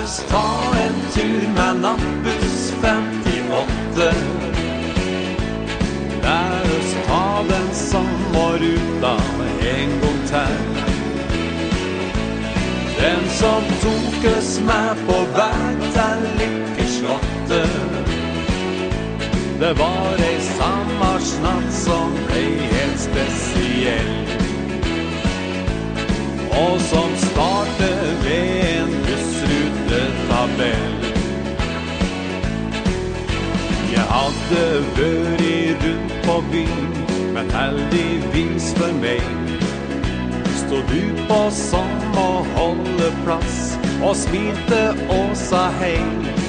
oss ta en tur med nattbuss 58. Lær oss ta den samme ruta en gang til. Den som tok oss med på vei til Lykkeslottet, det var ei sommersnatt som ble helt spesiell, og som startet ved en bussrutetabell. Jeg hadde vært rundt på byen, men heldigvis for meg stod du på samme holdeplass og smilte og sa hei.